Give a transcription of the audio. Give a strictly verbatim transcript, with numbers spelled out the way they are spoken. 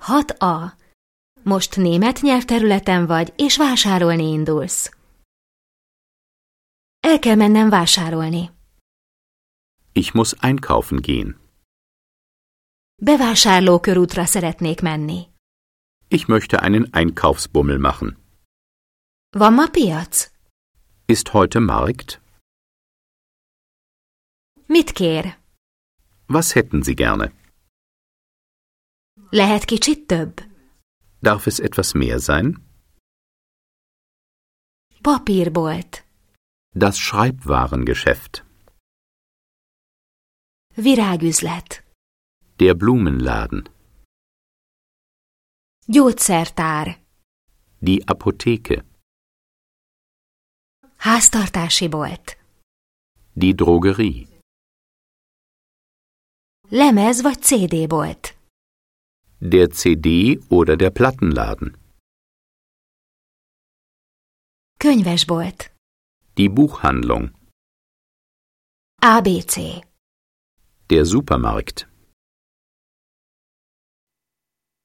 hat A. Most német nyelvterületen vagy, és vásárolni indulsz. El kell mennem vásárolni. Ich muss einkaufen gehen. Bevásárlókörútra szeretnék menni. Ich möchte einen Einkaufsbummel machen. Van ma piac? Ist heute Markt? Mit kér? Was hätten Sie gerne? Lehet kicsit több? Darf es etwas mehr sein? Papírbolt. Das Schreibwarengeschäft. Virágüzlet. Der Blumenladen. Gyógyszertár. Die Apotheke. Háztartási bolt. Die Drogerie. Lemez vagy cé dé bolt. Der C D- oder der Plattenladen. Könyvesbolt. Die Buchhandlung. á bé cé. Der Supermarkt.